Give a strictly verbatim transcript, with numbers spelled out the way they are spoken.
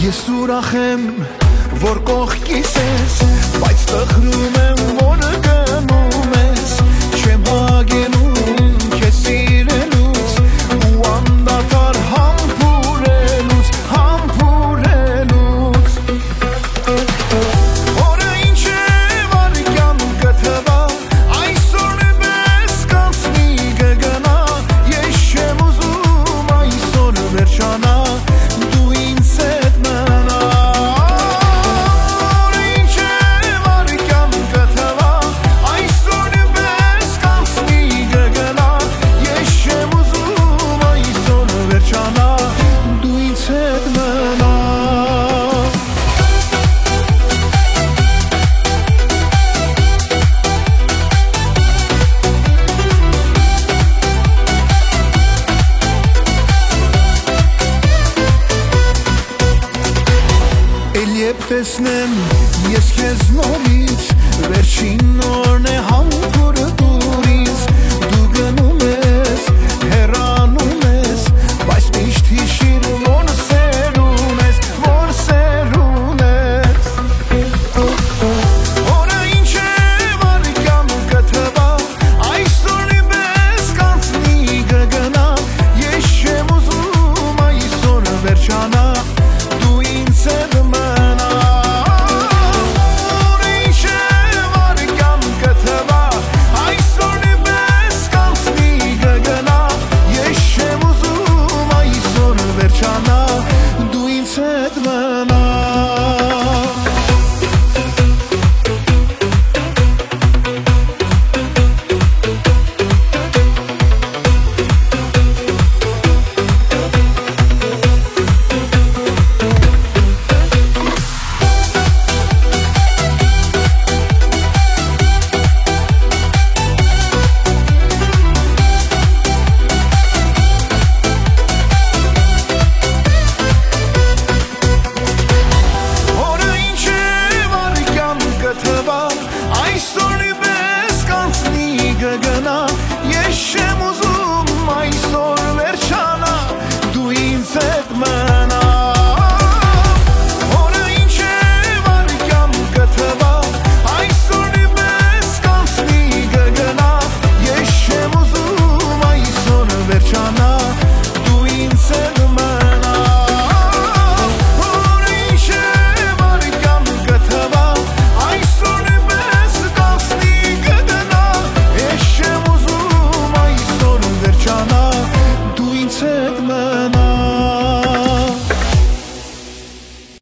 Ես ուրախ եմ, որ կողքիս ես, բայց տխրում եմ, որ գնում ես, չեմ հագենում քեզ սիրելուց ու անդադար համբուրելուց, համբուրելուց Օրը ինչ է վարկյան կթվա, այսօր պես կանցնի կգնա, ես չեմ ուզում այսօր վերջանա Երբ տեսնեմ ես քեզ նորից, վերջին օրն է համբուրը դուրից, դու գնում ես, հեռանում ես, բայց միշտ հիշիր, որ սերուն ես, որ սերուն ես Օրը ինչ է վարկյան կթվա, այսօր պես կանցնի կգնա, ես չեմ ուզում այսօր վերջանա, դու ինձ հետ Dua